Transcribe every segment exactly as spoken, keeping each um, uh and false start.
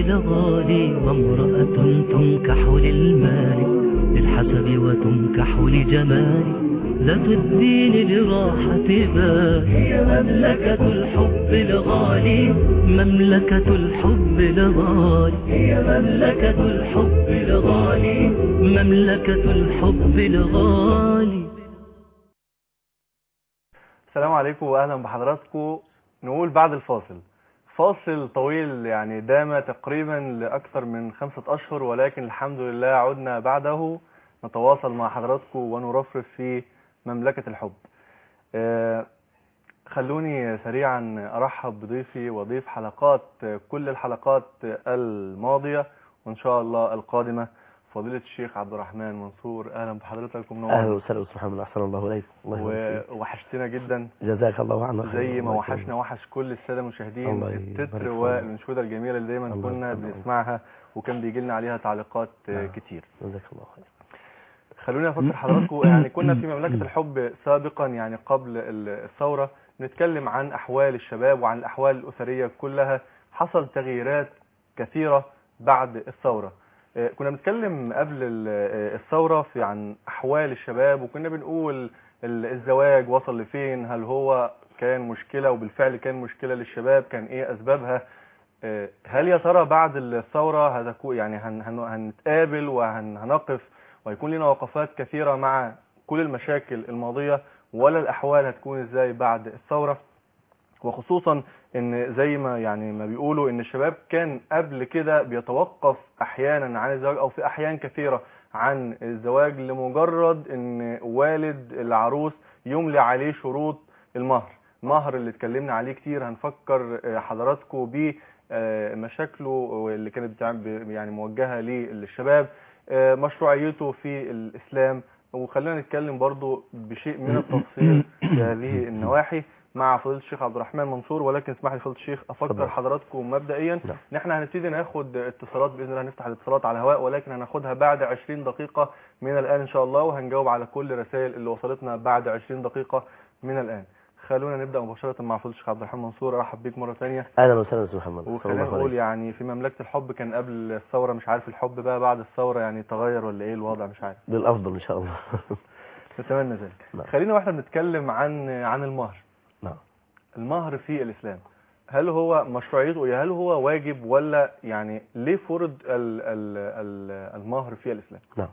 لغالي، وامرأة تنكح للمال للحسب وتنكح لجمال، ذات الدين لراحة بال، هي مملكة الحب لغالي، مملكة الحب لغالي، هي مملكة الحب لغالي، مملكة الحب لغالي. السلام عليكم واهلا بحضراتكم. نقول بعد الفاصل، فاصل طويل يعني دام تقريبا لاكثر من خمسة اشهر، ولكن الحمد لله عدنا بعده نتواصل مع حضراتكم ونرفرف في مملكة الحب. آه خلوني سريعا ارحب بضيفي وضيف حلقات كل الحلقات الماضية وان شاء الله القادمة، فضيلة الشيخ عبد الرحمن منصور. اهلا بحضرتك ومنورنا. اهلا وسهلا استاذ محمد، احسن الله اليك. ووحشتنا جدا، جزاك الله عنا زي ما وحشنا وحش كل الساده المشاهدين التتر والانشوده الجميله اللي دايما كنا بنسمعها وكان بيجي لنا عليها تعليقات نعم. كتير. جزاك الله خير. خلوني افكر حضراتكم، يعني كنا في مملكه الحب سابقا يعني قبل الثوره نتكلم عن احوال الشباب وعن الاحوال الاسريه كلها. حصل تغييرات كثيره بعد الثوره. كنا بنتكلم قبل الثورة في عن أحوال الشباب، وكنا بنقول الزواج وصل لفين، هل هو كان مشكلة وبالفعل كان مشكلة للشباب، كان إيه أسبابها، هل يا ترى بعد الثورة هتكون يعني هنتقابل وهنقف ويكون لنا وقفات كثيرة مع كل المشاكل الماضية، ولا الأحوال هتكون إزاي بعد الثورة؟ وخصوصا ان زي ما يعني ما بيقولوا ان الشباب كان قبل كده بيتوقف احيانا عن الزواج او في احيان كثيرة عن الزواج لمجرد ان والد العروس يملي عليه شروط المهر، مهر اللي اتكلمنا عليه كتير. هنفكر حضراتكم بمشاكله اللي كانت يعني موجهة للشباب، مشروعيته في الاسلام، وخلينا نتكلم برضو بشيء من التفصيل في هذه النواحي مع فضيلة الشيخ عبد الرحمن منصور. ولكن اسمح لي فضيلة الشيخ افكر حضراتكم مبدئيا ان احنا هنبتدي ناخد اتصالات باذن الله، هنفتح الاتصالات على الهواء، ولكن هناخدها بعد عشرين دقيقة من الان ان شاء الله، وهنجاوب على كل الرسائل اللي وصلتنا بعد عشرين دقيقة من الان. خلونا نبدا مباشره مع فضيلة الشيخ عبد الرحمن منصور. ارحب بيك مره ثانيه. اهلا وسهلا استاذ محمد. وخلينا نقول يعني في مملكه الحب كان قبل الثوره، مش عارف الحب بقى بعد الثوره يعني تغير ولا ايه الوضع، مش عارف. بالافضل ان شاء الله. نتمنى ذلك. خلينا واحنا بنتكلم عن عن المهر. نعم. المهر في الاسلام، هل هو مشروعيته، هل هو واجب، ولا يعني ليه فرض ال ال ال المهر في الاسلام؟ نعم.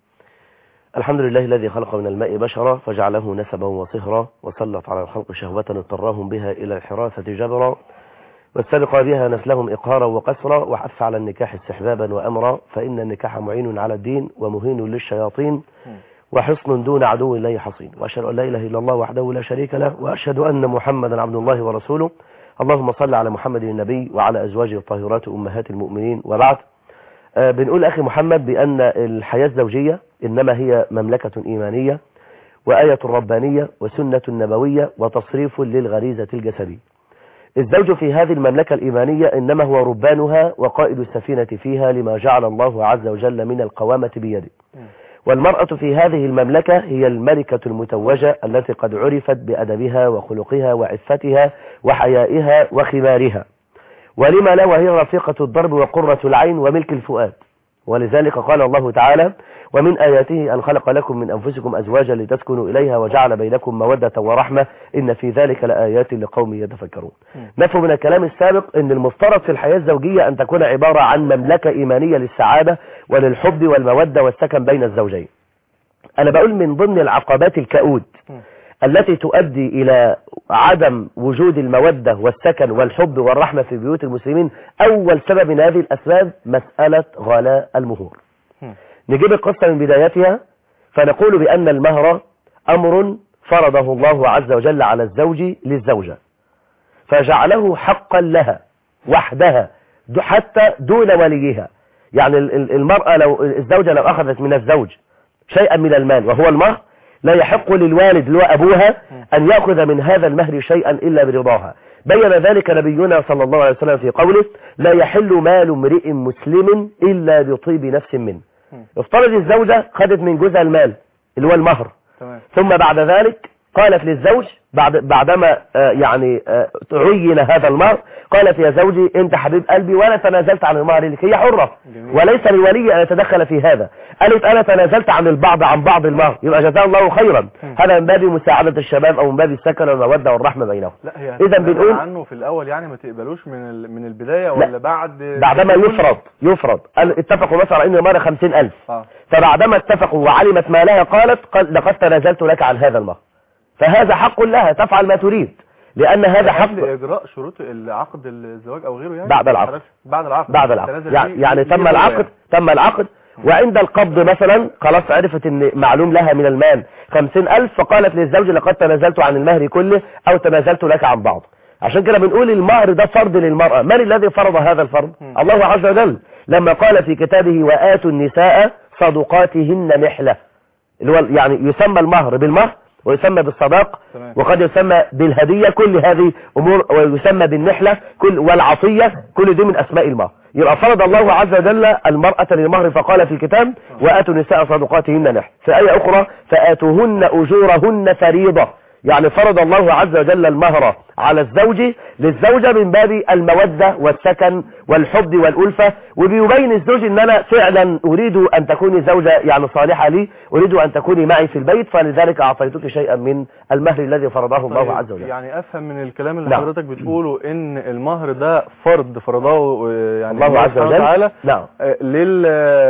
الحمد لله الذي خلق من الماء بشرا فجعله نسبا وصهرا، وسلط على الخلق شهوة اضطرهم بها إلى الحراثة جبرا، واستبق بها نسلهم إقهارا وقسرا، وحث على النكاح استحبابا وأمرا، فإن النكاح معين على الدين ومهين للشياطين، وحصن دون عدو الله حصين. وأشهد أن لا إله إلا الله وحده لا شريك له، وأشهد أن محمدا عبد الله ورسوله. اللهم صل على محمد النبي وعلى أزواجه الطاهرات أمهات المؤمنين. وبعد، آه بنقول أخي محمد بأن الحياة الزوجية إنما هي مملكة إيمانية وآية ربانية وسنة نبوية وتصريف للغريزة الجسدية. الزوج في هذه المملكة الإيمانية إنما هو ربانها وقائد السفينة فيها، لما جعل الله عز وجل من القوامة بيده. والمرأة في هذه المملكة هي الملكة المتوجة التي قد عرفت بأدبها وخلقها وعفتها وحيائها وخمارها، ولما لا وهي رفيقة الضرب وقرة العين وملك الفؤاد. ولذلك قال الله تعالى: ومن آياته أن خلق لكم من أنفسكم أزواجا لتسكنوا إليها وجعل بينكم مودة ورحمة إن في ذلك لآيات لقوم يتفكرون. نفهم من الكلام السابق أن المفترض في الحياة الزوجية أن تكون عبارة عن مملكة إيمانية للسعادة وللحب والمودة والسكن بين الزوجين. أنا بقول من ضمن العقبات الكؤود التي تؤدي إلى عدم وجود المودة والسكن والحب والرحمة في بيوت المسلمين، أول سبب من هذه الأسباب مسألة غلاء المهور. نجيب القصة من بدايتها فنقول بأن المهر أمر فرضه الله عز وجل على الزوج للزوجة، فجعله حقا لها وحدها حتى دون وليها. يعني المرأة لو الزوجة لو أخذت من الزوج شيئا من المال وهو المهر، لا يحق للوالد اللي هو أبوها أن يأخذ من هذا المهر شيئا إلا برضاها. بين ذلك نبينا صلى الله عليه وسلم في قوله: لا يحل مال امرئ مسلم إلا بطيب نفس منه. افترض الزوجة خدت من جوزها المال اللي هو المهر، ثم بعد ذلك قالت للزوج: بعد بعدما آه يعني آه عين هذا المهر قالت يا زوجي انت حبيب قلبي وانا تنازلت عن المهر لك. هي حرة جميل. وليس للولي ان يتدخل في هذا. قالت انا تنازلت عن البعض عن بعض المهر، يبقى جزاه الله خيرا. م. هذا من باب مساعدة الشباب او من باب السكن والمودة والرحمة بينهم. لا هي اذا بنقول عنه في الاول يعني ما تقبلوش من من البداية ولا بعد بعدما يفرض يفرض قال اتفقوا مثلا ان المهر خمسين ألف آه. فبعدما اتفقوا وعلمت ما لها قالت قال لقد تنازلت لك عن هذا المهر، فهذا حق لها تفعل ما تريد لأن هذا حق إجراء شروط العقد الزواج أو غيره يعني بعد العقد بعد العقد بعد العقد يعني, يعني تم العقد تم العقد وعند القبض مثلا خلاص عرفت ان معلوم لها من المال خمسين ألف فقالت للزوج لقد تنازلت عن المهر كله أو تنازلت لك عن بعض. عشان كده بنقول المهر ده فرض للمرأة. من الذي فرض هذا الفرض؟ م. الله عز وجل لما قال في كتابه وآتوا النساء صدقاتهن نحلة، اللي هو يعني يسمى المهر بالمهر ويسمى بالصداق وقد يسمى بالهدية، كل هذه أمور، ويسمى بالنحلة كل والعطية، كل دي من أسماء المهر. يبقى فرض الله عز وجل المرأة للمهر فقال في الكتاب وآتوا النساء صدقاتهن نحلة. في آية أخرى فآتوهن أجورهن فريضة، يعني فرض الله عز وجل المهر على الزوج للزوجة من باب المودة والسكن والحب والألفة، وبيبين الزوج ان انا فعلا اريد ان تكوني زوجة يعني صالحة لي، اريد ان تكوني معي في البيت، فلذلك اعطيتك شيئا من المهر الذي فرضه الله طيب عز وجل. يعني افهم من الكلام اللي نعم. حضرتك بتقوله ان المهر ده فرض فرضه يعني الله عز وجل تعالى نعم لل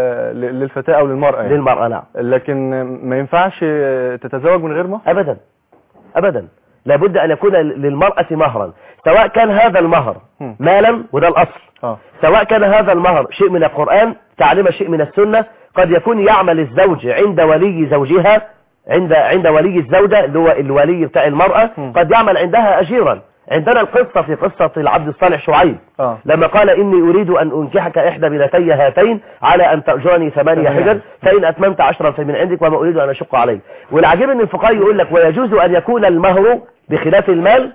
للفتاة او للمرأة يعني. للمرأة نعم، لكن ما ينفعش تتزوج من غير مهر ابدا ابدا، لابد ان يكون للمرأة مهرا، سواء كان هذا المهر مالا وده الاصل آه. سواء كان هذا المهر شيء من القرآن تعليم شيء من السنة. قد يكون يعمل الزوج عند ولي زوجها عند عند ولي الزوجة اللي هو الولي بتاع المرأة م. قد يعمل عندها أجيرا. عندنا القصة في قصة العبد الصالح شعيب آه. لما قال إني أريد أن أنكحك إحدى بنتي هاتين على أن تأجرني ثمانية حجر فإن أتممت عشرا فمن عندك وما أريد أن أشق عليك. والعجيب أن الفقهاء يقول لك ويجوز أن يكون المهر بخلاف المال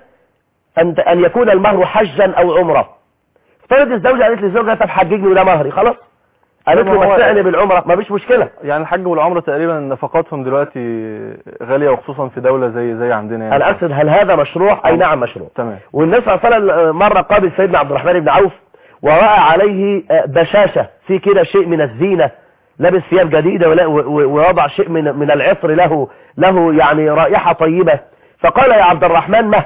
أن أن يكون المهر حجا أو عمرة. افترض الزوجة قالت لزوجها طب حججني وده مهري، خلاص قالت له متعني بالعمرة ما فيش مشكلة. يعني الحج والعمرة تقريبا نفقاتهم دلوقتي غالية وخصوصا في دولة زي زي عندنا يعني. انا اقصد هل هذا مشروع؟ اي نعم مشروع. تمام. والنبي صلى الله عليه وسلم مرة قابل سيدنا عبد الرحمن بن عوف ورأى عليه بشاشة في كده شيء من الزينة، لابس ثياب جديدة ووضع شيء من من العطر له له يعني رائحة طيبة، فقال يا عبد الرحمن ما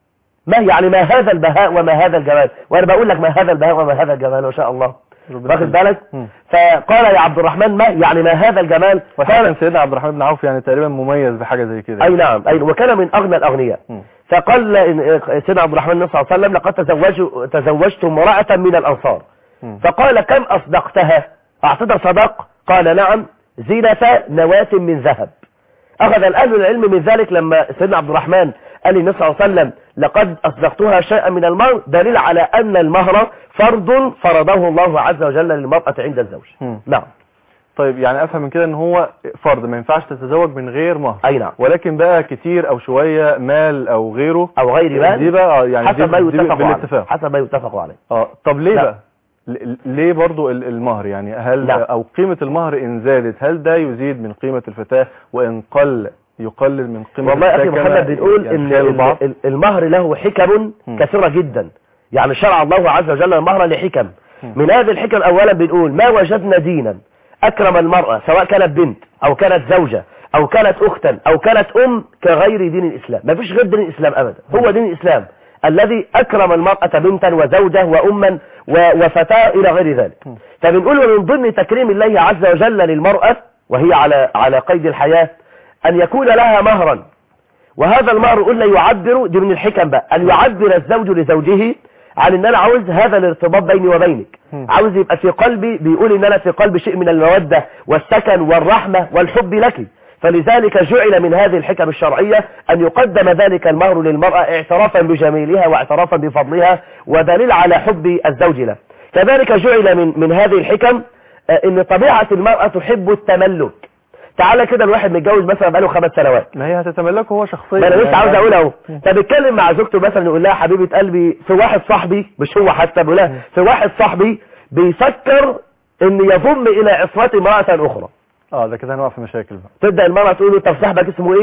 ما يعني ما هذا البهاء وما هذا الجمال، وانا بقول لك ما هذا البهاء وما هذا الجمال ما شاء الله واخد بالك. فقال يا عبد الرحمن ما يعني ما هذا الجمال. وكان سيدنا عبد الرحمن بن عوف يعني تقريبا مميز بحاجة زي كده. اي نعم اي وكان من اغنى الاغنياء. م. فقال سيدنا عبد الرحمن صلى الله عليه وسلم لقد تزوجت تزوجت امرأة من الانصار. م. فقال كم اصدقتها؟ اعطيتها صداق؟ قال نعم زينة نواة من ذهب. اخذ الاهل العلم من ذلك لما سيدنا عبد الرحمن قال للنبي صلى الله عليه وسلم لقد أصدقتها شيئا من المهر، دليل على أن المهر فرض فرضه الله عز وجل للمرأة عند الزوج. نعم. طيب يعني أفهم من كده أن هو فرض ما ينفعش تتزوج من غير مهر. أي نعم. ولكن بقى كتير أو شوية مال أو غيره أو غير مال دي بقى يعني حسب ما يتفق عليه. حسب ما يتفق عليه. اه طب ليه لا. بقى ليه برضو المهر يعني هل لا. أو قيمة المهر إن زادت هل ده يزيد من قيمة الفتاة وإن قل يقلل من قيمة؟ والله يا أخي محمد بنقول يعني إن المهر له حكم م. كثيرة جدا، يعني شرع الله عز وجل المهر لحكم. م. من هذه الحكم أولا بنقول ما وجدنا دينا أكرم المرأة سواء كانت بنت أو كانت زوجة أو كانت أختا أو كانت أم كغير دين الإسلام. ما فيش غير دين الإسلام أبدا، هو دين الإسلام الذي أكرم المرأة بنتا وزوجة وأما وفتاة إلى غير ذلك. فبنقول من ضمن تكريم الله عز وجل للمرأة وهي على على قيد الحياة أن يكون لها مهرا، وهذا المهر قلنا يعبر دي من الحكم بقى أن يعبر الزوج لزوجه عن ان انا عاوز هذا الارتباط بيني وبينك، عاوز يبقى في قلبي بيقول ان انا في قلبي شيء من المودة والسكن والرحمة والحب لك، فلذلك جعل من هذه الحكم الشرعية أن يقدم ذلك المهر للمرأة اعترافا بجميلها واعترافا بفضلها ودليل على حب الزوج له. كذلك جعل من من هذه الحكم ان طبيعة المرأة تحب التملك. تعالى كده الواحد متجوز مثلا بقاله خمس سنوات، ما هي هتتملكه هو شخصيا. ما انا لسه عاوز اقول اهو، فبيتكلم مع زوجته مثلا يقول لها حبيبه قلبي في واحد صاحبي، مش هو حتى بيقول لها في واحد صاحبي بيفكر ان يضم الى عصمته امرأة اخرى. اه ده كده هنقع في مشاكل بقى. تبدا المرأة تقول له طب صاحبك اسمه ايه؟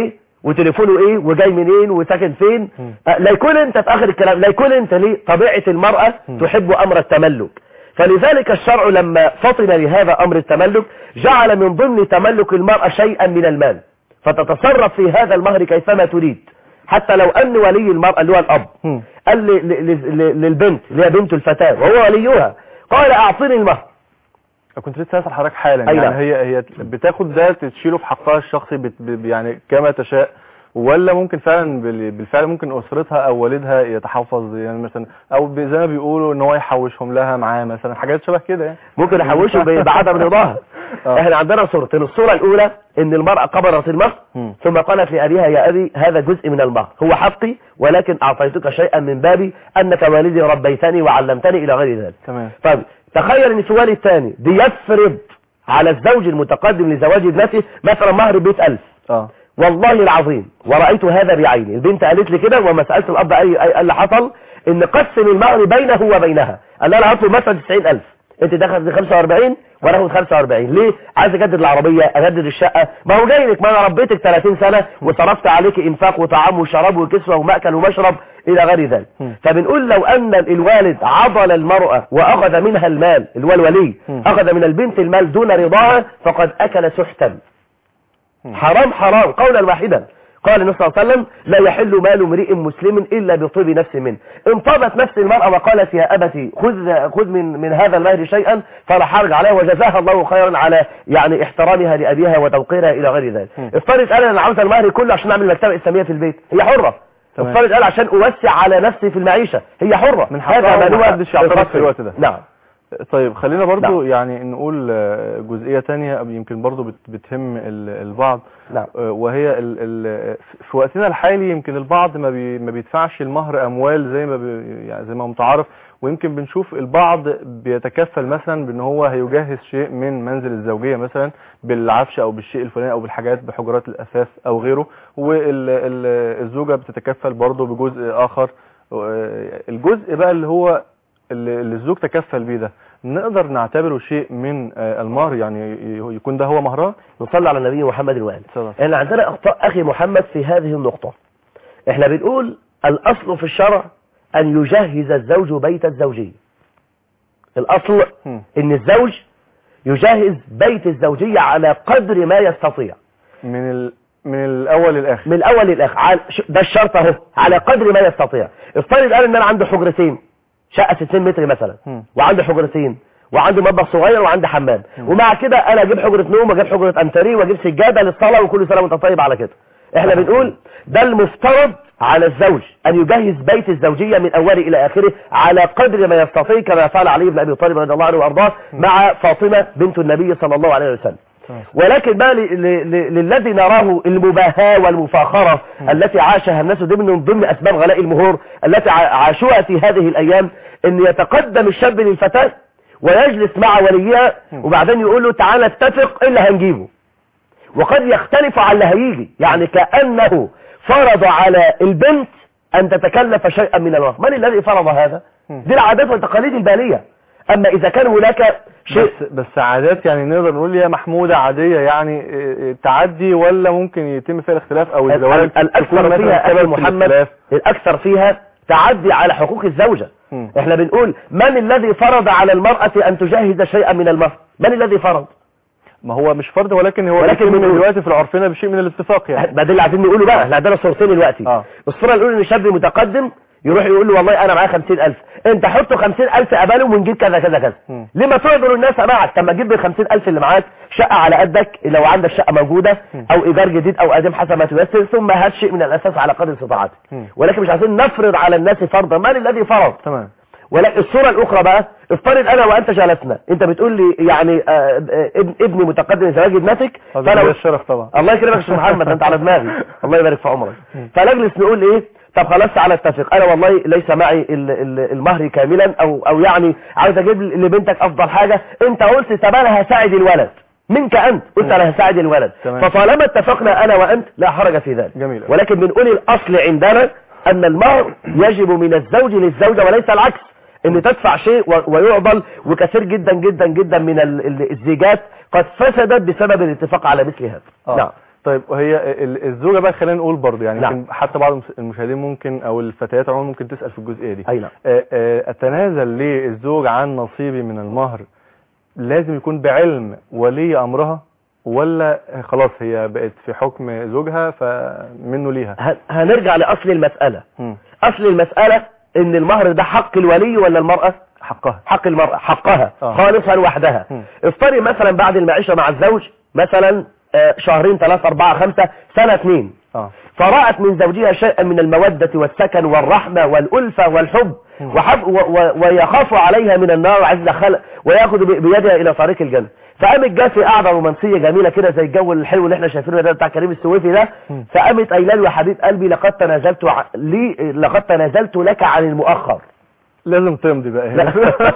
وتليفونه ايه وجاي منين وساكن فين. آه لا يكون انت في اخر الكلام، لا يكون انت ليه طبيعة المرأة تحب امر التملك. فلذلك الشرع لما فطن لهذا امر التملك جعل من ضمن تملك المرأة شيئا من المال، فتتصرف في هذا المهر كيفما تريد. حتى لو ان ولي المرأة اللي هو الاب قال للبنت اللي هي بنت الفتاة وهو وليها قال اعطيني المهر. كنت لسه هسأل حضرتك حالا، يعني أيوة. هي هي بتاخد ده تشيله في حقها الشخصي بت يعني كما تشاء، ولا ممكن فعلا بالفعل ممكن اسرتها او والدها يتحفظ يعني مثلا، او زي ما بيقولوا ان هو يحوشهم لها معاه مثلا، حاجات شبه كده يعني ممكن يحوشوا بعدم رضاها. احنا عندنا صورتين، الصورة الاولى ان المرأة قبضت المهر ثم قالت لابيها يا ابي هذا جزء من المهر هو حقي ولكن اعطيتك شيئا من بابي انك والدي ربيتني وعلمتني الى غير ذلك. تمام. طيب تخيل ان في والد ثاني بيفرض على الزوج المتقدم لزواج ابنته مثلا مهر مئة ألف. اه والله العظيم ورأيت هذا بعيني، البنت قالت لي كده وما سألت الأب أي أي اللي حصل إن قسم المهر بينه وبينها، قال لها أنا هطلب مثلا تسعين ألف، أنت دخلت خمسة وأربعين وأنا هاخد خمسة وأربعين، ليه؟ عايز أجدد العربية أجدد الشقة، ما هو جاي لك، ما أنا ربيتك ثلاثين سنة وصرفت عليك إنفاق وطعام وشراب وكسوة ومأكل ومشرب إلى غير ذلك. فبنقول لو أن الوالد عضل المرأة وأخذ منها المال، اللي هو الولي أخذ من البنت المال دون رضاها فقد أكل سحتا. حرام حرام قولا واحدا. قال النبي صلى الله عليه وسلم لا يحل مال امرئ مسلم الا بطيب نفس منه. انطبت نفس المرأة وقالت يا ابتي خذ خذ من من هذا المهر شيئا فلا حرج عليها، وجزاها الله خيرا على يعني احترامها لابيها وتوقيرها الى غير ذلك. افترض قال انا عاوز المهر كله عشان اعمل مكتبه اسلاميه في البيت، هي حره. افترض قال عشان اوسع على نفسي في المعيشه، هي حره. من هذا ما محدش يعترض في الوقت ده. نعم. طيب خلينا برضو نعم. يعني نقول جزئية تانية يمكن برضو بتهم البعض. نعم. وهي ال ال في وقتنا الحالي يمكن البعض ما, بي ما بيدفعش المهر اموال زي ما بي يعني زي ما متعارف، ويمكن بنشوف البعض بيتكفل مثلا بان هو هيجهز شيء من منزل الزوجية مثلا بالعفش او بالشيء الفلاني او بالحاجات بحجرات الاثاث او غيره، والزوجة بتتكفل برضو بجزء اخر. الجزء بقى اللي هو اللي الزوج تكفل بيه ده نقدر نعتبره شيء من المهر، يعني يكون ده هو مهرها. نصلي على النبي محمد الوالد. احنا عندنا اخطاء اخي محمد في هذه النقطة. احنا بنقول الاصل في الشرع ان يجهز الزوج بيت الزوجية. الاصل م. ان الزوج يجهز بيت الزوجية على قدر ما يستطيع من ال... من الاول للاخر. من الاول للاخر ده الشرط اهو، على قدر ما يستطيع. افترض قال ان انا عندي حجرتين، شقة ستين متر مثلا، وعندي حجرتين وعندي مطبخ صغير وعندي حمام، ومع كده انا اجيب حجرة نوم واجيب حجرة انتريه واجيب سجادة للصلاة وكل سنة وانت طيب على كده. احنا بنقول ده المفترض على الزوج ان يجهز بيت الزوجية من اوله الى اخره على قدر ما يستطيع، كما فعل علي بن ابي طالب رضي الله عنه وارضاه مع فاطمة بنت النبي صلى الله عليه وسلم. ولكن بقى للذي نراه المباهاة والمفاخرة التي عاشها الناس ضمن ضمن اسباب غلاء المهور التي عاشوها في هذه الايام، ان يتقدم الشاب للفتاة ويجلس مع وليها وبعدين يقول له تعالى اتفق اللي هنجيبه، وقد يختلف على اللي هيجي، يعني كأنه فرض على البنت ان تتكلف شيئا من المهر. من الذي فرض هذا؟ دي العادات والتقاليد البالية. اما اذا كان هناك شيء بس, بس عادات يعني نقدر نقول يا محمودة عادية يعني تعدي، ولا ممكن يتم فيها الاختلاف او الزواج الاكثر فيها أبي محمد الاكثر فيها تعدي على حقوق الزوجة. م. احنا بنقول من الذي فرض على المرأة ان تجهز شيئا من المهر؟ من الذي فرض؟ ما هو مش فرض، ولكن هو ولكن من دلوقتي في العرفنا بشيء من الاتفاق يعني. ما ده اللي عايزين نقوله بقى. احنا عندنا صورتين دلوقتي. اه الصورة الاولى ان شاب متقدم يروح يقول له والله انا معايا خمسين ألف، انت حط خمسين ألف قبلهم ونجيب كذا كذا كذا. لما تعذر الناس معك؟ طب ما تجيب ال خمسين ألف اللي معاك شقة على قدك لو عندك شقة موجودة او ايجار جديد او قديم حسب ما تيسر، ثم هات شيء من الاساس على قدر استطاعتك. ولكن مش عايزين نفرض على الناس فرضا. من الذي فرض؟ تمام. ولكن الصورة الاخرى بقى، افترض انا وانت جلسنا، انت بتقول لي يعني ابن ابني متقدم لزواج ابنتك، فانا الشرف طبعا الله يكرمك يا شيخ محمد انت على دماغي الله يبارك في عمرك. فنجلس نقول ايه؟ طب خلاص تعالى اتفق، انا والله ليس معي المهر كاملا او او يعني عايز اجيب لبنتك افضل حاجة، انت قلت طب انا هساعد الولد منك، انت قلت انا هساعد الولد، فطالما اتفقنا انا وانت لا حرج في ذلك. جميل. ولكن بنقول الاصل عندنا ان المهر يجب من الزوج للزوجة وليس العكس، ان تدفع شيء ويعضل. وكثير جدا جدا جدا من الزيجات قد فسدت بسبب الاتفاق على مثل هذا. آه. نعم. طيب وهي ال- الزوجه بقى خلينا نقول برضه يعني نعم. يمكن حتى بعض المشاهدين ممكن او الفتيات عموما ممكن تسال في الجزئيه دي. اي نعم. آه، آه، اتنازل للزوج عن نصيبي من المهر لازم يكون بعلم ولي امرها، ولا خلاص هي بقت في حكم زوجها فمنه ليها؟ ه- هنرجع لاصل المساله. مم. اصل المساله ان المهر ده حق الولي ولا المراه؟ حقها. حق المراه، حقها آه. خالصا لوحدها. مم. افترض مثلا بعد المعيشه مع الزوج مثلا آه، شهرين ثلاثة أربعة خمسة سنة اثنين، اه فرأت من زوجها شيئا من المودة والسكن والرحمة والألفة والحب وحب و و ويخاف عليها من النار وعز خلق ويأخذ ب- بيدها إلى طريق الجنة، فقامت جات في قاعدة رومانسية جميلة كده زي الجو الحلو اللي احنا شايفينه ده بتاع كريم السويفي ده، فقامت قايله له يا حبيب قلبي لقد تنازلت ع... لي لقد تنازلت لك عن المؤخر. لازم تمضي بقى هنا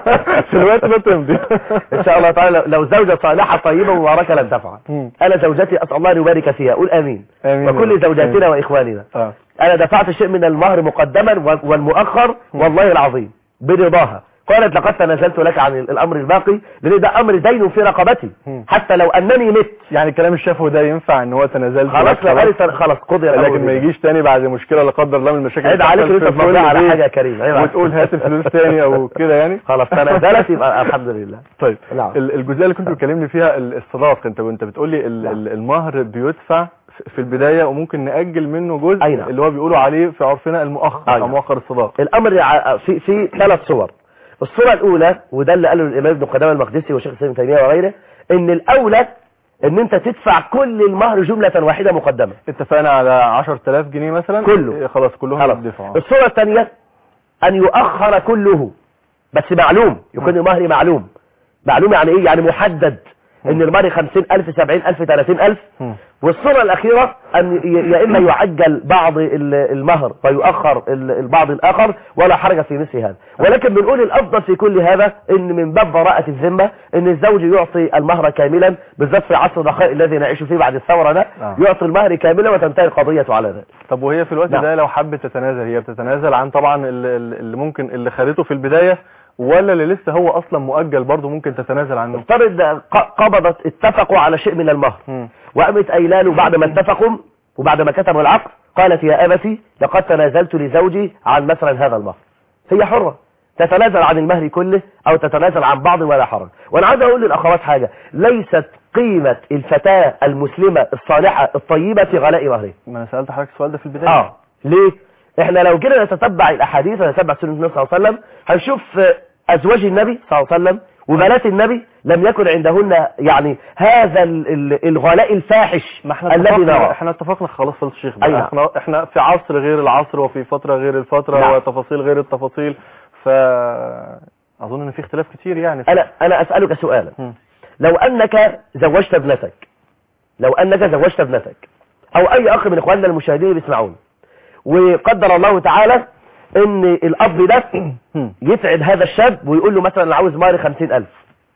في الوقت ده تمضي ان شاء الله تعالى لو زوجة صالحة طيبة مباركة لن تفعل. مم. انا زوجتي اسال الله ان يبارك فيها، قول امين. آمين. وكل زوجاتنا آمين. واخواننا. اه انا دفعت شيء من المهر مقدما و- والمؤخر والله العظيم برضاها. قالت لقد تنازلت لك عن الامر الباقي لان ده امر دين في رقبتي مم. حتى لو انني مت. يعني الكلام الشافه ده ينفع ان هو تنازلت خلاص لك لو قالت خلاص قضي الامر لكن ما بيه. يجيش تاني بعد مشكله لا قدر الله من المشاكل عيب عليك اللي ان انت بتحصل في تمضي كل على بيت حاجه يا كريم، عيب عليك. وتقول هات الفلوس تاني او كده يعني. خلاص تنازلت يبقى الحمد لله. طيب نعم. ال- الجزئيه اللي كنت بتكلمني فيها ال- الصداق، انت وانت بتقول لي ال- نعم. ال- المهر بيدفع في- في البدايه وممكن ناجل منه جزء أي نعم. اللي هو بيقولوا عليه في عرفنا المؤخر أي او نعم. مؤخر الصداق. الامر ع- في في ثلاث صور. الصورة الاولى وده اللي قاله الامام ابن قدامة المقدسي وشيخ الاسلام ابن تيمية وغيره، ان الاولى ان انت تدفع كل المهر جملة واحدة مقدمة. اتفقنا على عشرة آلاف جنيه مثلا كله. إيه، خلاص كلهم خلاص. يدفعوا. الصورة الثانية ان يؤخر كله بس معلوم، يكون المهر معلوم. معلوم يعني ايه؟ يعني محدد ان المهر خمسين الف سبعين الف ثلاثين الف. مم. والصورة الأخيرة أن ي- يا إما يعجل بعض ال- المهر ويؤخر ال- البعض الآخر ولا حرج في مثل هذا، ولكن بنقول الأفضل في كل هذا إن من باب براءة الذمة إن الزوج يعطي المهر كاملا، بالذات في عصر الرخاء الذي نعيش فيه بعد الثورة ده، آه. يعطي المهر كاملا وتنتهي القضية على ذلك. طب وهي في الوقت نعم. ده لو حبت تتنازل، هي بتتنازل عن طبعا ال- ال- اللي ممكن اللي خدته في البدايه، ولا اللي لسه هو اصلا مؤجل برضه ممكن تتنازل عنه؟ افترض ق- قبضت اتفقوا على شيء من المهر مم. وقامت قايله له بعد ما اتفقوا وبعد ما كتبوا العقد قالت يا أبتي لقد تنازلت لزوجي عن مثلا هذا المهر. هي حرة تتنازل عن المهر كله أو تتنازل عن بعض ولا حرج. وأنا عايز أقول للأخوات حاجة، ليست قيمة الفتاة المسلمة الصالحة الطيبة في غلاء مهرها. ما انا سالت حضرتك السؤال ده في البدايه. اه ليه؟ احنا لو جينا نتتبع الأحاديث ونتتبع سنة النبي صلى الله عليه وسلم هنشوف أزواج النبي صلى الله عليه وسلم وبنات النبي لم يكن عندهن يعني هذا ال- ال- الغلاء الفاحش ما احنا الذي اتفقنا نراه. احنا اتفقنا خلاص في الشيخ بقى. أيوة. احنا احنا في عصر غير العصر وفي فتره غير الفتره نعم. وتفاصيل غير التفاصيل، ف اظن ان في اختلاف كتير يعني. أنا أنا أسألك سؤالا، مم. لو أنك زوجت ابنتك لو أنك زوجت ابنتك أو أي أخ من إخواننا المشاهدين اللي بيسمعون، وقدر الله تعالى إن الأب ده يتعب هذا الشاب ويقول له مثلا أنا عاوز مهر خمسين ألف،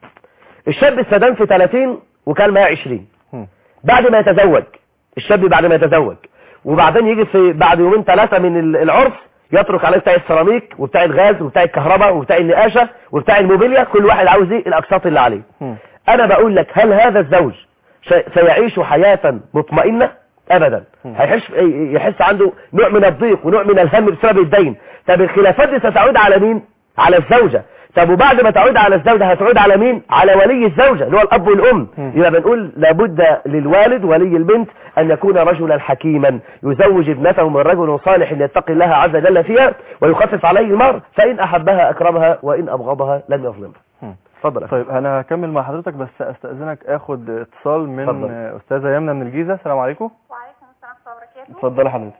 الشاب استدام في ثلاثين وكان معاه عشرين، مم. بعد ما يتزوج الشاب بعد ما يتزوج وبعدين يجي في بعد يومين ثلاثة من ال- العرس يترك عليه بتاع السيراميك وبتاع الغاز وبتاع الكهرباء وبتاع النقاشة وبتاع الموبيليا، كل واحد عاوز ايه الأقساط اللي عليه. مم. أنا بقول لك هل هذا الزوج شي- سيعيش حياة مطمئنة؟ أبدا. هيحس يحس عنده نوع من الضيق ونوع من الهم بسبب الدين. طب الخلافات دي ستعود على مين؟ على الزوجة. طب وبعد ما تعود على الزوجة هتعود على مين؟ على ولي الزوجة اللي هو الأب والأم. يبقى بنقول لابد للوالد ولي البنت أن يكون رجلا حكيما يزوج ابنته من رجل صالح يتقي الله عز وجل فيها ويخفف عليه المهر، فإن أحبها أكرمها وإن أبغضها لم يظلمها. مم. اتفضل. طيب انا هكمل مع حضرتك بس استاذنك اخد اتصال من اتفضل. استاذه يمنى من الجيزه. السلام عليكم. وعليكم السلام ورحمة الله وبركاته. اتفضلي حضرتك.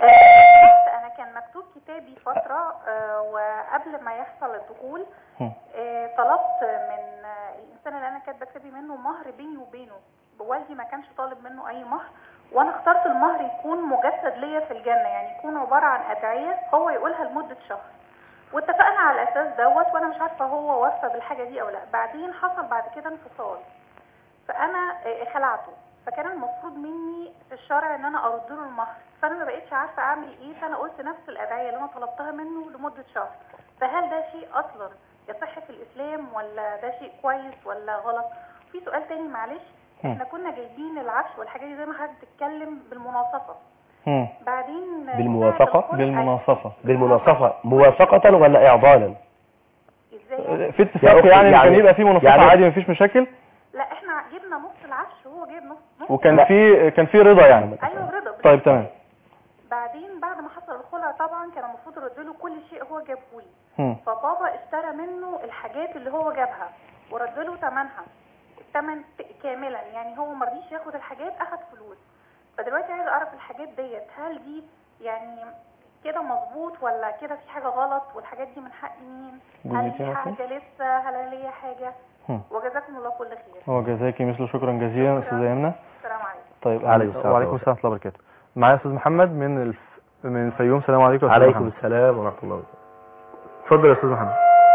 آه، أنا كان مكتوب كتابي فترة آه، وقبل ما يحصل الدخول مم. آه، طلبت من آه، الإنسان اللي أنا كاتبة كتابي منه مهر بيني وبينه. والدي ما كانش طالب منه أي مهر، وأنا اخترت المهر يكون مجسد ليا في الجنة، يعني يكون عبارة عن أدعية هو يقولها لمدة شهر، واتفقنا على الأساس دوت، وأنا مش عارفة هو وفى بالحاجة دي أو لا. بعدين حصل بعد كده انفصال، فأنا آه، خلعته، فكان المفروض مني في الشرع ان انا ارد له المهر، فانا ما بقتش عارفه اعمل ايه، فانا قلت نفس الادعيه اللي انا طلبتها منه لمده شهر. فهل ده شيء اصلا يصح في الاسلام، ولا ده شيء كويس ولا غلط؟ في سؤال تاني معلش، احنا كنا جايبين العفش والحاجات دي زي ما حضرتك بتتكلم بالمناصفه. مم. بعدين بالموافقة؟ بالمناصفة. بالمناصفة موافقة ولا إعضالا؟ ازاي؟ في اتفاق يعني, يعني كان يبقى في مناصفة يعني عادي مفيش مشاكل؟ لا احنا جبنا نص العفش وهو جايب نص, نص وكان في كان في رضا يعني. ايوه رضا. طيب تمام. بعدين بعد ما حصل الخلع طبعا كان المفروض يرد له كل شيء هو جابه لي، فبابا اشترى منه الحاجات اللي هو جابها ورد له ثمنها الثمن كاملا، يعني هو ما رضيش ياخد الحاجات، اخد فلوس. فدلوقتي عايز اعرف الحاجات ديت هل دي يعني كده مظبوط ولا كده في حاجه غلط، والحاجات دي من حق مين؟ هل في حاجه لسه؟ هل انا ليا حاجه؟ وجزاكم الله كل خير. هو جزاكي مثله. شكرا جزيلا استاذه يمنى. السلام عليكم. طيب وعليكم السلام ورحمه الله وبركاته. معايا استاذ محمد من الف... من الفيوم. السلام عليكم يا استاذ محمد. عليكم السلام ورحمه الله وبركاته. اتفضل يا استاذ محمد.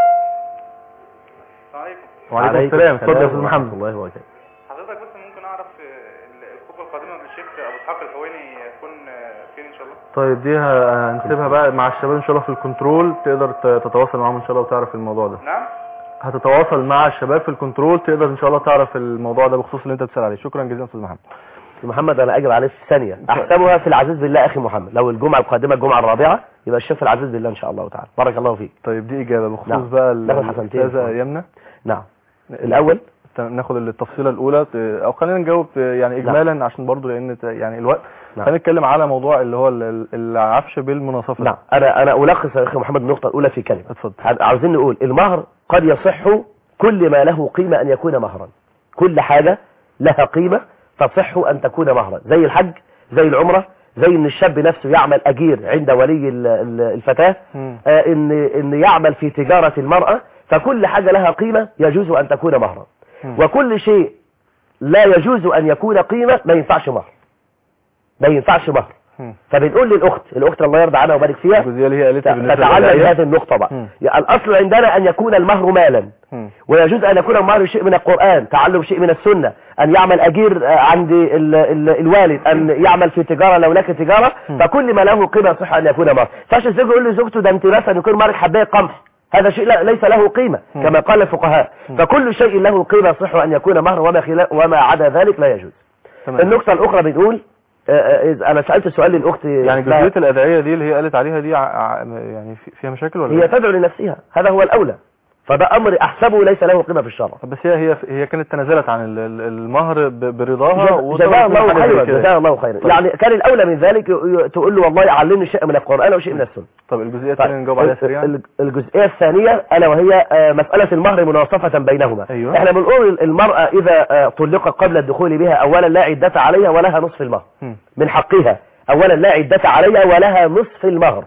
السلام عليكم. وعليكم السلام. اتفضل يا استاذ محمد. الله وبركاته. حضرتك بس ممكن اعرف الخطبه القادمه للشيخ ابو اسحاق الحويني يكون فين ان شاء الله؟ طيب دي هنسيبها بقى مع الشباب ان شاء الله في الكنترول، تقدر تتواصل معاهم ان شاء الله وتعرف الموضوع ده. نعم. هتتواصل مع الشباب في الكنترول، تقدر ان شاء الله تعرف الموضوع ده بخصوص اللي انت بتسال عليه. شكرا جزيلا استاذ محمد. محمد انا اجب عليه في ثانيه. احسبها في العزيز بالله اخي محمد، لو الجمعه القادمه الجمعه الرابعه يبقى الشيخ في العزيز بالله ان شاء الله تعالى. بارك الله فيك. طيب دي اجابه بخصوص نعم. بقى الاستاذه يمنى. نعم. الاول ناخد التفصيله الاولى او خلينا نجاوب يعني اجمالا. نعم. عشان برضو لان يعني الوقت. نعم. هنتكلم على موضوع اللي هو العفش بالمناصفه. نعم. انا انا الخص يا اخي محمد النقطه الاولى في كلمه. اتفضل. عاوزين نقول المهر قد يصح كل ما له قيمه ان يكون مهرا. كل حاجه لها قيمه تصح ان تكون مهرا، زي الحج، زي العمره، زي ان الشاب نفسه يعمل اجير عند ولي الفتاه، آه ان ان يعمل في تجاره المراه. فكل حاجه لها قيمه يجوز ان تكون مهرا، وكل شيء لا يجوز ان يكون قيمه ما ينفعش مهر، ما ينفعش مهر. فبنقول للاخت الاخت الله يرضى عنها ويبارك فيها تتعلم هذه النقطه بقى. يعني الاصل عندنا ان يكون المهر مالا، ويجوز ان يكون المهر شيء من القران، تعلم شيء من السنه، ان يعمل اجير عند ال ال الوالد، ان يعمل في تجاره لو لك تجاره. فكل ما له قيمه يصح ان يكون مهر. فاش الزوج يقول لزوجته ده انت مثلا يكون مهرك حبايه قمح، هذا شيء لا ليس له قيمه كما قال الفقهاء. فكل شيء له قيمه يصح ان يكون مهر، وما خلاف وما عدا ذلك لا يجوز. النقطه الاخرى بنقول انا سألت سؤال للاخت يعني جزئيه الادعيه دي اللي هي قالت عليها دي يعني فيها مشاكل ولا هي تدعو لنفسها؟ هذا هو الاولى، فده امر احسبه ليس له قيمه في الشرع. بس هي هي هي كانت تنازلت عن المهر برضاها. جزاها الله خيرا. جزاها الله خيرا. يعني كان الاولى من ذلك تقول له والله علمني شيء من القران وشيء من السنه. طب الجزئيه الثانيه نجاوب عليها سريعا. الجزئيه الثانيه الا وهي مساله المهر مناصفه بينهما. أيوة. احنا بنقول المراه اذا طلقت قبل الدخول بها اولا لا عده عليها ولها نصف المهر. من حقها اولا لا عده عليها ولها نصف المهر.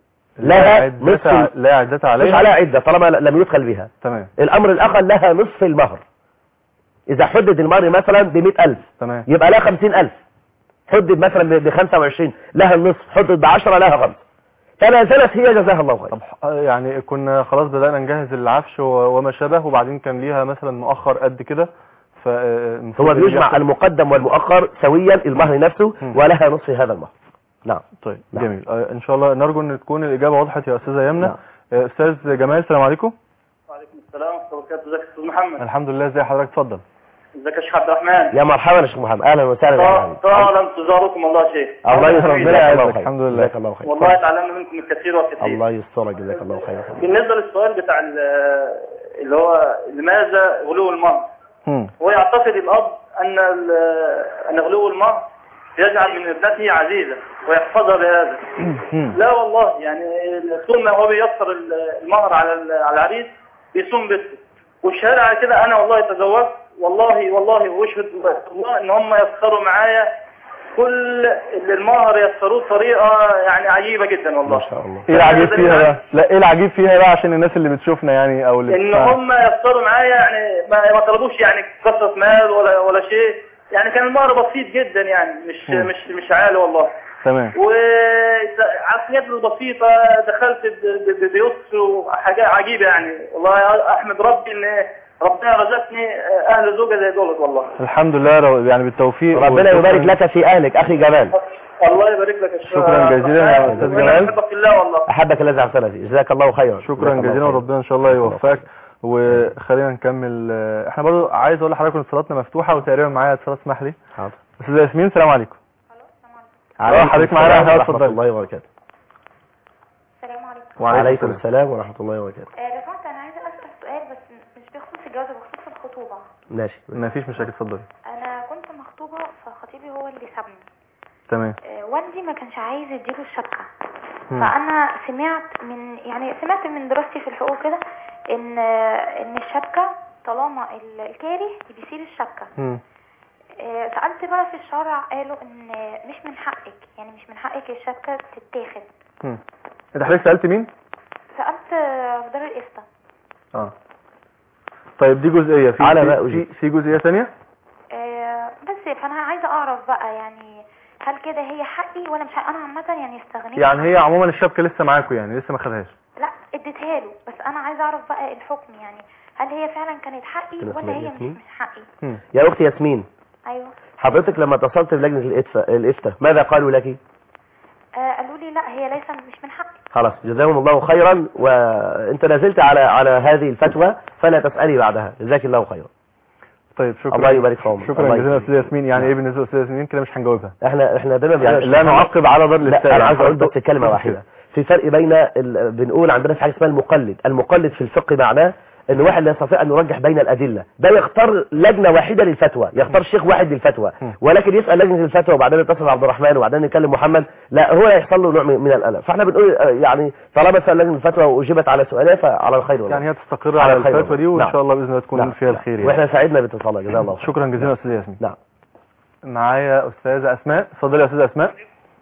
لها نصف لا عدة عليها، مش على عدة طالما لم يدخل بها. تمام. الأمر الآخر لها نصف المهر. إذا حدد المهر مثلا بمئة ألف، تمام، يبقى لها خمسين ألف. حدد مثلا بخمسة وعشرين لها النصف، حدد بعشرة لها خمسة. فلا زالت هي جزاها الله خير. طب يعني كنا خلاص بدأنا نجهز العفش وما شابه، وبعدين كان ليها مثلا مؤخر قد كده، هو بيجمع المقدم والمؤخر سويا المهر نفسه م. ولها نصف هذا المهر. نعم. طيب نعم. جميل. آه ان شاء الله نرجو ان تكون الاجابه وضحت يا استاذه يمنى. نعم. آه استاذ جمال السلام عليكم. وعليكم السلام ورحمه الله وبركاته. ازيك يا استاذ محمد؟ الحمد لله. ازي حضرتك؟ اتفضل. ازيك يا شيخ عبد الرحمن؟ يا مرحبا يا شيخ محمد. اهلا وسهلا يا محمد. طال انتظاركم والله يا شيخ. الله يسرك. ربنا يعزك. الحمد لله. جزاك الله خير. والله اتعلمنا منكم الكثير والكثير. الله يسترك. جزاك الله خير. بالنسبه للسؤال بتاع اللي هو لماذا غلو المهر؟ هو يعتقد الاب ان ان غلو المهر يجعل من ابنته عزيزة ويحفظها بهذا. لا والله، يعني طول ما هو بيسر المهر على على العريس بيصوم بيته، والشهاده على كده. انا والله تزوجت والله والله واشهد الله ان هم يسخروا معايا كل اللي المهر يسروه بطريقه يعني عجيبه جدا والله. ما شاء الله. ايه العجيب فيها بقى؟ لا ايه العجيب فيها بقى عشان الناس اللي بتشوفنا يعني او اللي ان هم يسروا معايا، يعني ما, ما طلبوش يعني كثره مال ولا ولا شيء، يعني كان المهر بسيط جدا، يعني مش م. مش مش عالي والله. تمام. وعقليات البسيطه دخلت بيسر وحاجات عجيبه يعني والله. احمد ربي ان ربنا رزقني اهل زوجه زي دولت والله. الحمد لله يعني بالتوفيق. ربنا يبارك لك في اهلك اخي جمال. الله يبارك لك يا شيخ. شكرا جزيلا يا استاذ جمال. احبك الله والله. احبك الذي اعتنى فيه. جزاك الله خيرا. شكرا جزيلا وربنا ان شاء الله يوفقك. وخلينا نكمل. احنا برضو عايز اقول لحضرتك ان اتصالاتنا مفتوحه وتقريبا معايا اتصال. اسمح لي. حاضر. استاذ ياسمين السلام عليكم. الو السلام عليكم. اه حضرتك معانا. ورحمه الله وبركاته. السلام عليكم. وعليكم السلام ورحمه الله وبركاته. آه لو سمحت انا عايزه اسال سؤال بس مش بخصوص الجواز، بخصوص الخطوبه. ماشي ما فيش مشاكل، اتفضلي. انا كنت مخطوبه فخطيبي هو اللي سابني. تمام. آه والدي ما كانش عايز يديله الشبكه. فانا سمعت من يعني سمعت من دراستي في الحقوق كده ان ان الشبكه طالما الكاره بيصير الشبكه. امم سالت بقى في الشرع قالوا ان مش من حقك، يعني مش من حقك الشبكه تتاخد. امم انت حضرتك سالت مين؟ سالت في دار الافتاء. اه طيب دي جزئيه في على في, بقى في, في جزئيه ثانيه. آه بس فانا عايزه اعرف بقى يعني هل كده هي حقي ولا مش حقي؟ انا عامه يعني استغنيت. يعني هي عموما الشبكه لسه معاكم يعني لسه ما خدهاش؟ لا اديتها له، بس انا عايزه اعرف بقى الحكم يعني هل هي فعلا كانت حقي ولا هي مش مش حقي؟ مم. يا اختي ياسمين. ايوه حضرتك لما اتصلت بلجنه الافتاء الافتاء ماذا قالوا لك؟ آه قالوا لي لا هي ليس مش من حقي. خلاص جزاهم الله خيرا، وانت نزلت على على هذه الفتوى فلا تسالي بعدها. جزاك الله خيرا. طيب شكرا. الله يبارك في عمرك. شكرا جزيلا استاذ ياسمين. يعني ايه بالنسبه لاستاذ ياسمين كده مش هنجاوبها. احنا احنا دايما يعني لا نعقب على دار الافتاء. انا عايز اقول بس كلمه واحده. في فرق بين ال... بنقول عندنا في حاجه اسمها المقلد. المقلد في الفقه معناه ان واحد لا يستطيع ان يرجح بين الادله، ده يختار لجنه واحده للفتوى، يختار شيخ واحد للفتوى، ولكن يسال لجنه الفتوى وبعدين يتصل عبد الرحمن وبعدين يكلم محمد، لا هو يحصل له نوع من القلق. فاحنا بنقول يعني طالما سال لجنه الفتوى واجيبت على سؤالها فعلى الخير والله. يعني هي تستقر على الفتوى دي وان نعم. شاء الله باذن الله تكون نعم. فيها الخير يعني. واحنا سعدنا باتصالك. جزاك الله خير. شكرا جزيلا استاذ ياسمين. نعم. معايا استاذه اسماء. اتفضلي يا استاذه اسماء.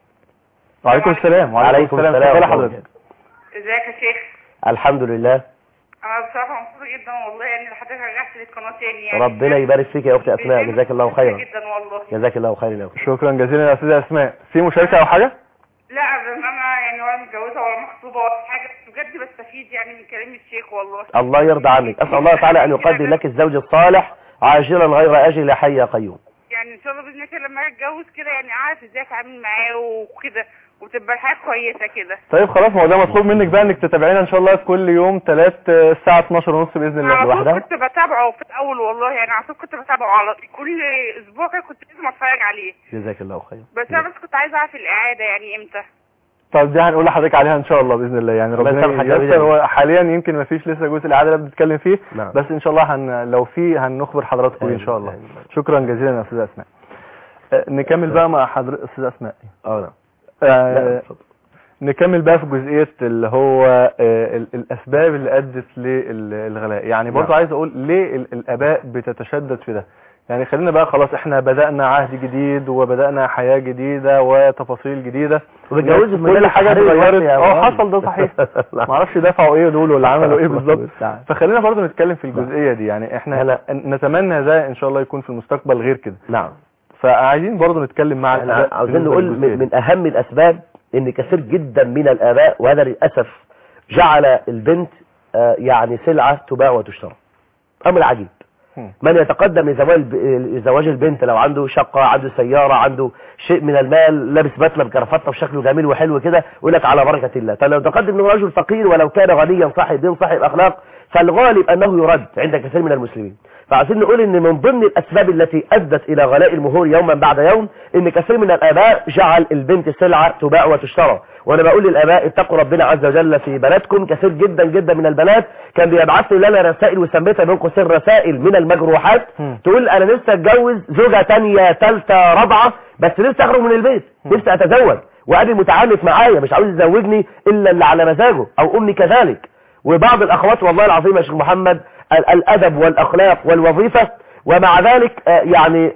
وعليكم السلام. وعليكم السلام. اتفضلي حضرتك. ازيك يا شيخ؟ الحمد لله. انا بصراحه مبسوطه جدا والله يعني حضرتك رجعت للقناه تاني يعني. ربنا يبارك فيك يا اختي اسماء. جزاك الله خيرا. جدا والله. جزاك الله خيرا يا اختي. شكرا جزيلا يا استاذه اسماء. في مشاركه او حاجه؟ لا انا يعني ولا متجوزه ولا مخطوبه ولا حاجه، بس بجد بستفيد يعني من كلام الشيخ والله. الله يرضى عنك. اسال الله تعالى ان يقدم لك الزوج الصالح عاجلا غير اجل. حي يا قيوم. يعني ان شاء الله باذن الله لما اتجوز كده يعني اعرف ازاي اتعامل معاه وكده وتبقى الحياه كويسه كده. طيب خلاص ما هو ده مطلوب منك بقى انك تتابعينا ان شاء الله كل يوم ثلاث الساعه اتناشر ونص باذن الله. على لوحدها طول كنت بتابعه في الاول والله يعني على طول كنت بتابعه على كل اسبوع كده كنت لازم اتفرج عليه. جزاك الله خير. بس انا بس كنت عايزه اعرف الاعاده يعني امتى. طب دي هنقول لحضرتك عليها ان شاء الله باذن الله يعني ربنا ييسر. هو حاليا يمكن ما فيش لسه جزء الاعاده اللي بنتكلم فيه. نعم. بس ان شاء الله هن لو في هنخبر حضراتكم ان شاء الله. أيوة. شكرا جزيلا يا استاذه اسماء. أه نكمل بقى مع حضرتك استاذه اسماء. اه نعم. أه نكمل بقى في جزئيه اللي هو أه الاسباب اللي ادت للغلاء. يعني برضه عايز اقول ليه الاباء بتتشدد في ده. يعني خلينا بقى خلاص احنا بدأنا عهد جديد وبدأنا حياة جديدة وتفاصيل جديدة وبتجوزوا كل حاجة اتغيرت. اه حصل ده صحيح. ما اعرفش دفعوا ايه دول ولا عملوا ايه بالظبط. فخلينا برضه نتكلم في الجزئية دي. يعني احنا نتمنى ده ان شاء الله يكون في المستقبل غير كده. نعم. فعايزين برضه نتكلم مع الاباء. عاوزين نقول من اهم الاسباب ان كثير جدا من الاباء وهذا للاسف جعل البنت يعني سلعة تباع وتشترى. امر عجيب. من يتقدم لزواج البنت لو عنده شقة عنده سيارة عنده شيء من المال لابس بدله بكرافته وشكله جميل وحلو كده يقول لك على بركة الله. طب لو تقدم لرجل فقير ولو كان غنيا صاحب دين صاحب اخلاق فالغالب انه يرد عند كثير من المسلمين. فعايزين نقول ان من ضمن الاسباب التي ادت الى غلاء المهور يوما بعد يوم ان كثير من الاباء جعل البنت سلعة تباع وتشترى. وانا بقول للاباء اتقوا ربنا عز وجل في بناتكم. كثير جدا جدا من البنات كان بيبعثوا لنا رسائل وسميتها بين قوسين رسائل من المجروحات تقول انا نفسي اتجوز زوجة تانية ثالثة رابعة بس نفسي اخرج من البيت نفسي اتزوج وابي متعامل معايا مش عاوز يزوجني الا اللي على مزاجه او امي كذلك. وبعض الاخوات والله العظيم يا شيخ محمد الادب والاخلاق والوظيفة ومع ذلك يعني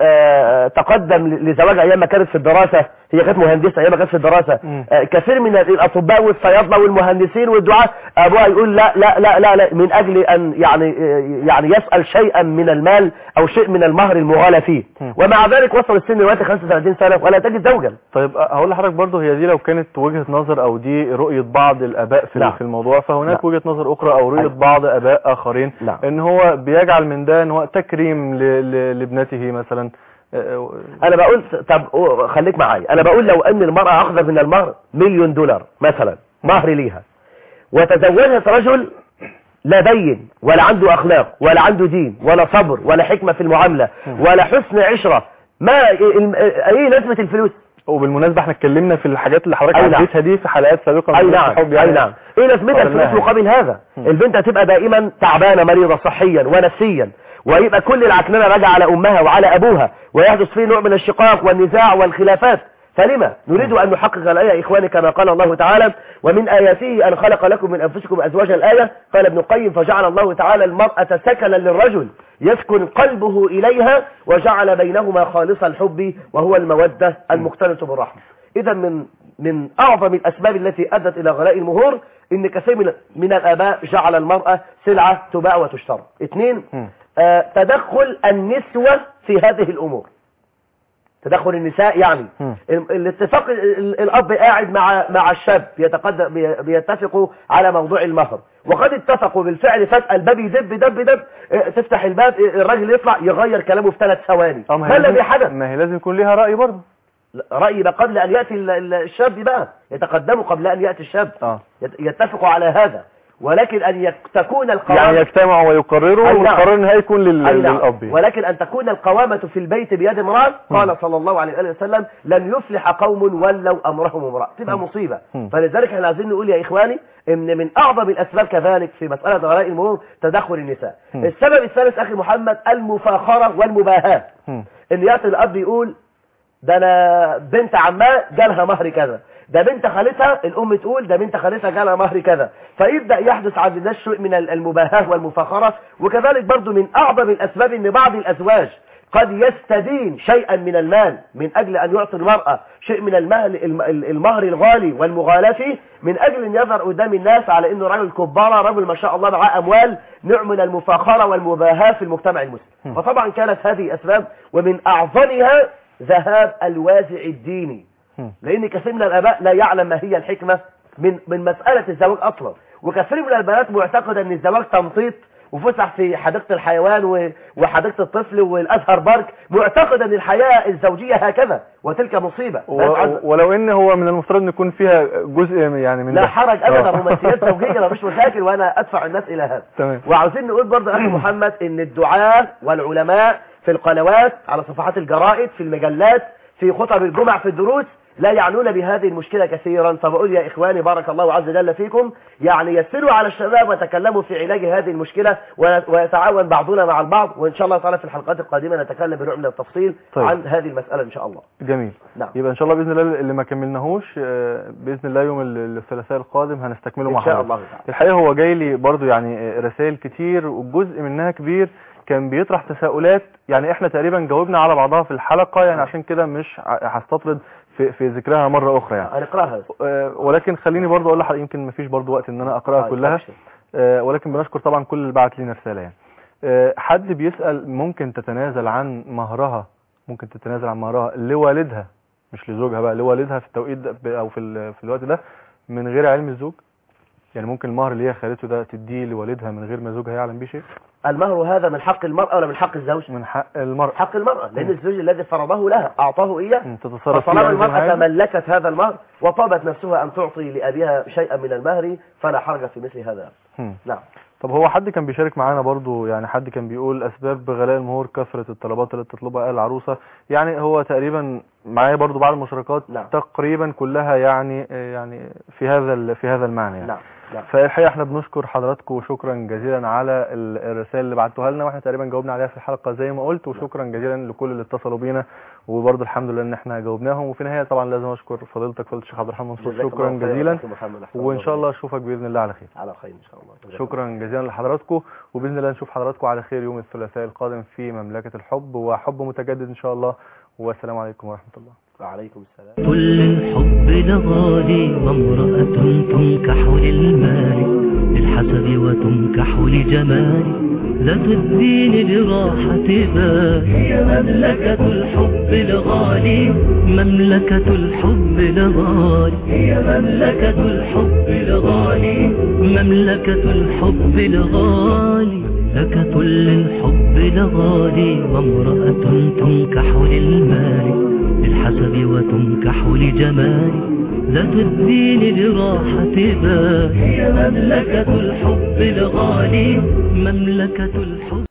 تقدم لزواج ايام ما كانت في الدراسة. هي كانت مهندسة ايام ما كانت في الدراسة. كثير من الاطباء والصيادله والمهندسين والدعاة ابوها يقول لا لا لا لا, لا من اجل ان يعني يعني يسأل شيئا من المال او شيء من المهر المغالى فيه ومع ذلك وصل السن دلوقتي خمسة وثلاثين سنة ولا تجد زوجا. طيب هقول لحضرتك برضه هي دي لو كانت وجهة نظر او دي رؤية بعض الاباء في, لا. في الموضوع فهناك لا. وجهة نظر اخرى او رؤية لا. بعض اباء اخرين لا. ان هو بيجعل من ده ان هو تكريم لابنته مثلا. انا بقول طب خليك معايا انا بقول لو ان المرأة اخذت من المهر مليون دولار مثلا مهر ليها وتزوجت رجل لا بين ولا عنده أخلاق ولا عنده دين ولا صبر ولا حكمة في المعاملة ولا حسن عشرة، ما ايه لازمة الفلوس؟ وبالمناسبة احنا اتكلمنا في الحاجات اللي حضرتك نعم. عديتها دي في حلقات سابقة. اي نعم يعني اي نعم. ايه لازمتها الفلوس مقابل هذا؟ البنت هتبقى دائما تعبانة مريضة صحيا ونفسيا، ويبقى كل العكننة راجع على امها وعلى ابوها، ويحدث فيه نوع من الشقاق والنزاع والخلافات. فلما نريد أن نحقق الآية إخواني كما قال الله تعالى ومن آياته أن خلق لكم من أنفسكم أزواجا. الآية قال ابن القيم فجعل الله تعالى المرأة سكنا للرجل يسكن قلبه إليها وجعل بينهما خالص الحب وهو المودة المقترنة بالرحمة. إذا من من أعظم الأسباب التي أدت إلى غلاء المهور إن كثير من, من الآباء جعل المرأة سلعة تباع وتشترى. اثنين آه تدخل النسوة في هذه الأمور، تدخل النساء يعني م. الاتفاق الأب قاعد مع مع الشاب بيتقدم بيتفقوا على موضوع المهر، وقد اتفقوا بالفعل فجأة الباب يدب دب دب تفتح الباب الراجل يطلع يغير كلامه في ثلاث ثواني. ما الذي حدث؟ ما هي لازم يكون ليها رأي برضه. رأي بقى قبل أن يأتي الشاب بقى، يتقدموا قبل أن يأتي الشاب آه. يتفقوا على هذا، ولكن أن تكون القوامة يعني يجتمعوا ويقرروا والقرار النهائي يكون لل... للأب، ولكن أن تكون القوامة في البيت بيد امرأة. قال صلى الله عليه وسلم لن يفلح قوم ولوا أمرهم امرأة، تبقى مصيبة. فلذلك احنا عايزين نقول يا إخواني إن من أعظم الأسباب كذلك في مسألة غلاء المهور تدخل النساء. م. السبب الثالث أخي محمد المفاخرة والمباهاة. إن يأتي الأب يقول ده أنا بنت عماه جالها مهر كذا، ده بنت خالتها الأم تقول ده بنت خالتها جالها مهر كذا، فيبدأ يحدث عند الناس شيء من المباهاة والمفاخرة. وكذلك برضو من أعظم الأسباب أن بعض الأزواج قد يستدين شيئا من المال من أجل أن يعطي المرأة شيء من المهر المهر الغالي والمغالاة فيه، من أجل أن يظهر قدام الناس على أنه رجل كبارة، رجل ما شاء الله معاه أموال، نوع من المفاخرة والمباهاة في المجتمع المسلم. فطبعا كانت هذه أسباب، ومن أعظمها ذهاب الوازع الديني، لأن كثير من الآباء لا يعلم ما هي الحكمة من من مسألة الزواج أصلا، وكثير من البنات معتقدة أن الزواج تمطيط وفسح في حديقة الحيوان وحديقة الطفل والأزهر بارك، معتقدة أن الحياة الزوجية هكذا، وتلك مصيبة. ولو أن هو من المفترض أن يكون فيها جزء يعني من لا حرج أبدا، رومانسيات زوجية ما فيش مشاكل، وأنا أدفع الناس إلى هذا. تمام. وعاوزين نقول برضه أخي محمد أن الدعاة والعلماء في القنوات على صفحات الجرائد في المجلات في خطب الجمع في الدروس لا يعنون بهذه المشكلة كثيرا. فبقول يا إخواني بارك الله عز وجل فيكم، يعني يسروا على الشباب وتكلموا في علاج هذه المشكلة ويتعاون بعضنا مع البعض، وإن شاء الله تعالى في الحلقات القادمة نتكلم بنوع من التفصيل طيب. عن هذه المسألة إن شاء الله. جميل. نعم. يبقى إن شاء الله بإذن الله اللي ما كملناهوش بإذن الله يوم الثلاثاء القادم هنستكمله مع حضرتك. إن شاء الله تعالى. الحقيقة هو جاي لي برضو يعني رسائل كتير، وجزء منها كبير كان بيطرح تساؤلات، يعني احنا تقريبا جاوبنا على بعضها في الحلقة، يعني عشان كده مش هستطرد في في ذكرها مرة اخرى يعني هنقراها، أه ولكن خليني برضو اقول لحضرتك يمكن مفيش برضو وقت ان انا اقراها كلها، أه ولكن بنشكر طبعا كل اللي بعت لنا رسالة. يعني أه حد بيسأل ممكن تتنازل عن مهرها ممكن تتنازل عن مهرها لوالدها، مش لزوجها بقى، لوالدها في التوقيت ده او في في الوقت ده من غير علم الزوج؟ يعني ممكن المهر اللي هي خالته ده تديه لوالدها من غير ما زوجها يعلم بيه شيء؟ المهر هذا من حق المرأة ولا من حق الزوج؟ من حق المرأة. حق المرأة، لأن م. الزوج الذي فرضه لها أعطاه إياه، تتصرف فطالما المرأة تملكت هذا المهر وطابت نفسها أن تعطي لأبيها شيئا من المهر فلا حرج في مثل هذا. م. نعم. طب هو حد كان بيشارك معانا برضو، يعني حد كان بيقول أسباب غلاء المهور كثرة الطلبات اللي تطلبها العروسة، يعني هو تقريبا معايا برضو بعض المشاركات نعم. تقريبا كلها يعني يعني في هذا في هذا المعنى يعني. نعم. نعم. فالحقيقة احنا بنشكر حضراتكم شكرا جزيلا على الرسائل اللي بعتوها لنا، واحنا تقريبا جاوبنا عليها في الحلقة زي ما قلت، وشكرا جزيلا لكل اللي اتصلوا بينا، وبرضه الحمد لله ان احنا جاوبناهم. وفي النهاية طبعا لازم اشكر فضيلتك فضيلة الشيخ عبد الرحمن منصور، شكرا جزيلا، وان شاء الله اشوفك باذن الله على خير. على خير ان شاء الله. شكرا جزيلا لحضراتكم، وباذن الله نشوف حضراتكم على خير يوم الثلاثاء القادم في مملكة الحب، وحب متجدد ان شاء الله، والسلام عليكم ورحمة الله. وعليكم السلام. كل الحب لغالي وامرأة تنكح للمال للحسب وتنكح لجمال ذات الدين لراحة بال، هي مملكة الحب الغالي مملكة الحب الغالي، هي مملكة الحب الغالي مملكة الحب الغالي. لك كل الحب لغالي وامرأة تنكح للمال للحسب وتنكح كحول جمالي ذات الدين براحة بال هي مملكة الحب الغالي مملكة الحب